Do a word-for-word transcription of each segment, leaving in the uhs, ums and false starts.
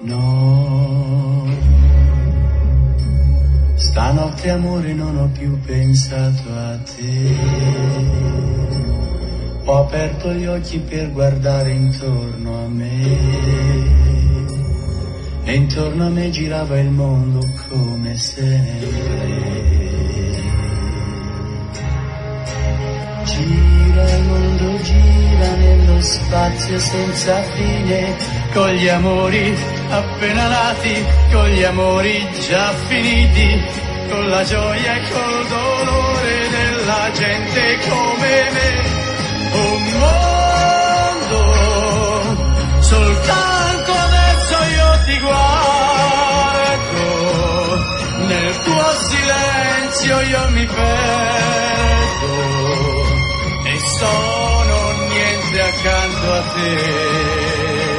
No, stanotte amore non ho più pensato a te. Ho aperto gli occhi per guardare intorno a me e intorno a me girava il mondo come sempre. Gira il mondo, gira nello spazio senza fine, con gli amori appena nati, con gli amori già finiti, con la gioia e col dolore della gente come me. Un mondo, soltanto adesso io ti guardo, nel tuo silenzio io mi perdo e sono niente accanto a te.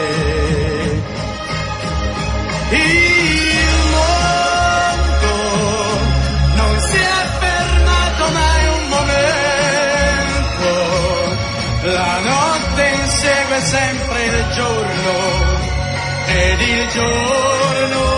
Il mondo non si è fermato mai un momento, la notte insegue sempre il giorno ed il giorno